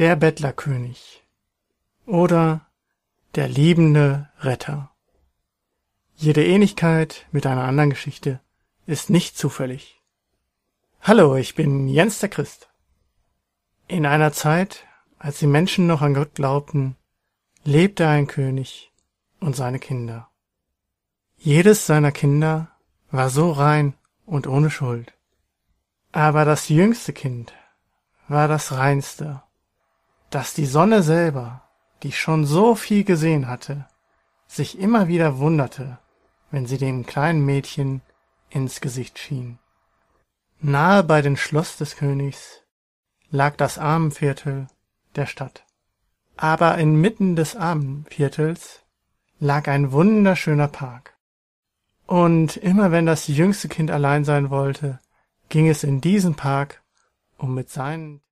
Der Bettlerkönig oder der liebende Retter. Jede Ähnlichkeit mit einer anderen Geschichte ist nicht zufällig. Hallo, ich bin Jens der Christ. In einer Zeit, als die Menschen noch an Gott glaubten, lebte ein König und seine Kinder. Jedes seiner Kinder war so rein und ohne Schuld. Aber das jüngste Kind war das reinste, dass die Sonne selber, die schon so viel gesehen hatte, sich immer wieder wunderte, wenn sie dem kleinen Mädchen ins Gesicht schien. Nahe bei dem Schloss des Königs lag das Armenviertel der Stadt. Aber inmitten des Armenviertels lag ein wunderschöner Park. Und immer wenn das jüngste Kind allein sein wollte, ging es in diesen Park, um mit seinen